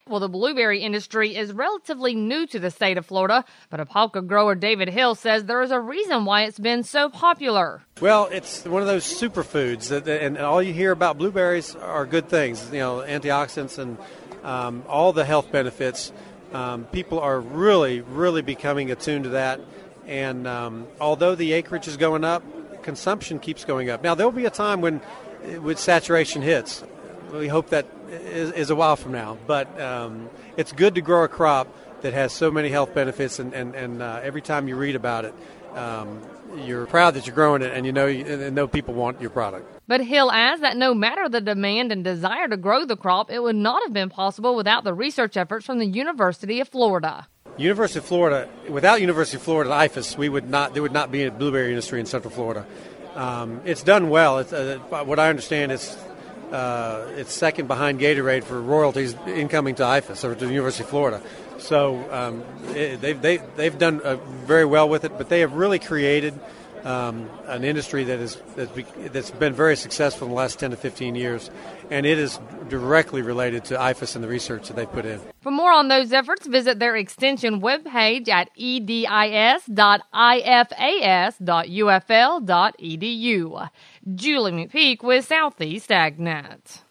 Well, the blueberry industry is relatively new to the state of Florida, but Apopka grower David Hill says there is a reason why it's been so popular. Well, it's one of those superfoods, and all you hear about blueberries are good things, antioxidants and all the health benefits. People are really becoming attuned to that, and although the acreage is going up, consumption keeps going up. Now, there will be a time when saturation hits. We hope that is a while from now, but it's good to grow a crop that has so many health benefits, and every time you read about it, you're proud that you're growing it, and you know people want your product. But Hill adds that no matter the demand and desire to grow the crop, it would not have been possible without the research efforts from the University of Florida. University of Florida, without University of Florida IFAS, there would not be a blueberry industry in Central Florida. It's done well. What I understand, it's second behind Gatorade for royalties incoming to IFAS or to the University of Florida. So they've done very well with it, but they have really created an industry that's been very successful in the last 10 to 15 years, and it is directly related to IFAS and the research that they put in. For more on those efforts, visit their extension webpage at edis.ifas.ufl.edu. Julie McPeak with Southeast AgNet.